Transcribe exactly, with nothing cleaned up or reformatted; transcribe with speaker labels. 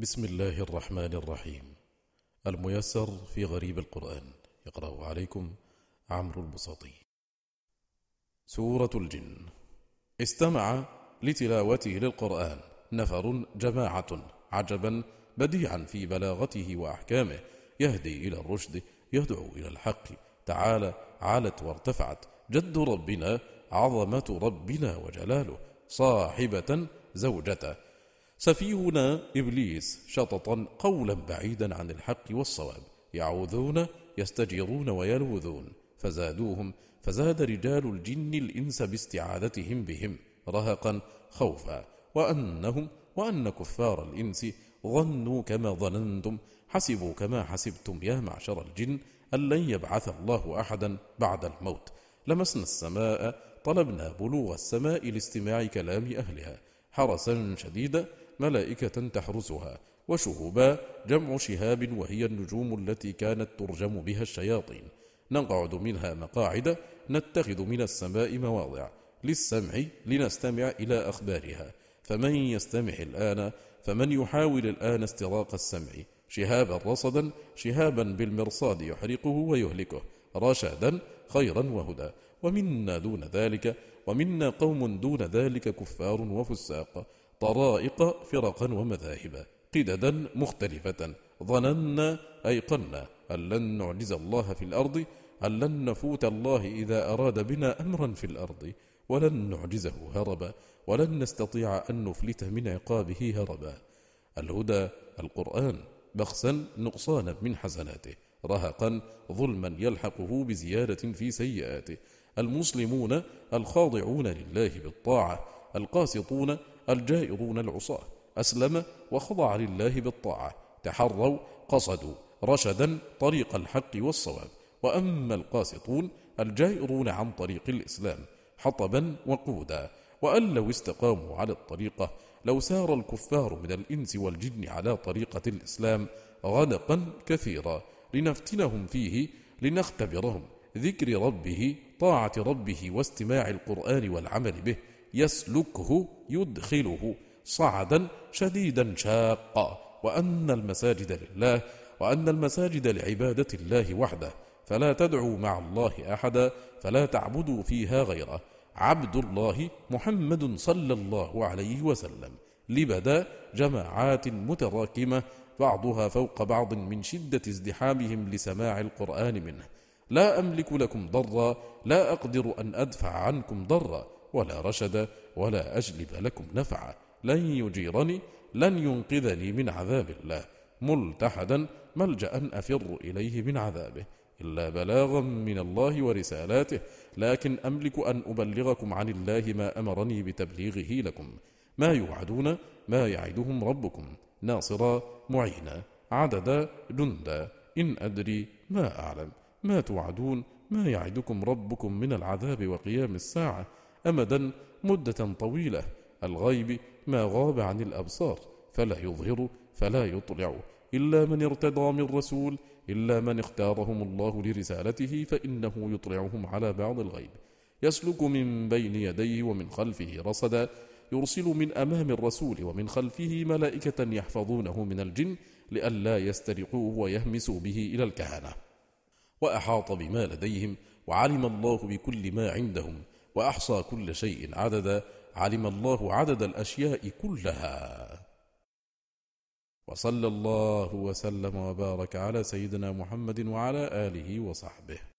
Speaker 1: بسم الله الرحمن الرحيم. الميسر في غريب القرآن، يقرأ عليكم عمرو البساطي. سورة الجن. استمع لتلاوته للقرآن نفر جماعة عجبا بديعا في بلاغته وأحكامه، يهدي إلى الرشد، يدعو إلى الحق. تعالى علت وارتفعت جد ربنا، عظمة ربنا وجلاله، صاحبة زوجته. سفيهنا إبليس شططا قولا بعيدا عن الحق والصواب، يعوذون يستجيرون ويلوذون، فزادوهم فزاد رجال الجن الإنس باستعاذتهم بهم رهقا خوفا، وأنهم وأن كفار الإنس ظنوا كما ظننتم، حسبوا كما حسبتم يا معشر الجن، أن لن يبعث الله أحدا بعد الموت. لمسنا السماء طلبنا بلوغ السماء لاستماع كلام أهلها، حرسا شديدا ملائكة تحرسها، وشهبا جمع شهاب وهي النجوم التي كانت ترجم بها الشياطين. نقعد منها مقاعد نتخذ من السماء مواضع للسمع لنستمع إلى أخبارها، فمن يستمع الآن فمن يحاول الآن استراق السمع، شهابا رصدا شهابا بالمرصاد يحرقه ويهلكه، رشدا خيرا وهدى. ومنا دون ذلك ومنا قوم دون ذلك كفار وفساق، طرائق فرقا ومذاهب، قددا مختلفة. ظننا أيقنا أن لن نعجز الله في الأرض، أن لن نفوت الله إذا أراد بنا أمرا في الأرض، ولن نعجزه هربا، ولن نستطيع أن نفلت من عقابه هربا. الهدى القرآن، بخسا نقصانا من حسناته، رهقا ظلما يلحقه بزيادة في سيئاته. المسلمون الخاضعون لله بالطاعة، القاسطون الجائرون العصاة، أسلم وخضع لله بالطاعة، تحروا قصدوا رشدا طريق الحق والصواب. وأما القاسطون الجائرون عن طريق الإسلام، حطبا وقودا. وأن لو استقاموا على الطريقة لو سار الكفار من الإنس والجن على طريقة الإسلام غدقا كثيرا، لنفتنهم فيه لنختبرهم، ذكر ربه، طاعة ربه، واستماع القرآن والعمل به، يسلكه يدخله صعدا شديدا شاقا. وأن المساجد لله، وأن المساجد لعبادة الله وحده، فلا تدعوا مع الله أحدا، فلا تعبدوا فيها غيره. عبد الله محمد صلى الله عليه وسلم. لبدا جماعات متراكمة بعضها فوق بعض من شدة ازدحامهم لسماع القرآن منه. لا أملك لكم ضرا، لا أقدر أن أدفع عنكم ضرا، ولا رشدا، ولا أجلب لكم نفعا. لن يجيرني، لن ينقذني من عذاب الله، ملتحدا ملجأ أفر إليه من عذابه، إلا بلاغا من الله ورسالاته. لكن أملك أن أبلغكم عن الله ما أمرني بتبليغه لكم. ما يوعدون ما يعدهم ربكم، ناصرا معينا، عددا جندا. إن أدري ما أعلم ما توعدون، ما يعدكم ربكم من العذاب وقيام الساعة، أمدا مدة طويلة. الغيب ما غاب عن الأبصار، فلا يظهر فلا يطلع إلا من ارتضى من رسول، إلا من اختارهم الله لرسالته، فإنه يطلعهم على بعض الغيب. يسلك من بين يديه ومن خلفه رصدا، يرسل من أمام الرسول ومن خلفه ملائكة يحفظونه من الجن، لئلا يسترقوه ويهمسوا به إلى الكهنة. وأحاط بما لديهم، وعلم الله بكل ما عندهم، وأحصى كل شيء عددا. علم الله عدد الأشياء كلها. وصلى الله وسلم وبارك على سيدنا محمد وعلى آله وصحبه.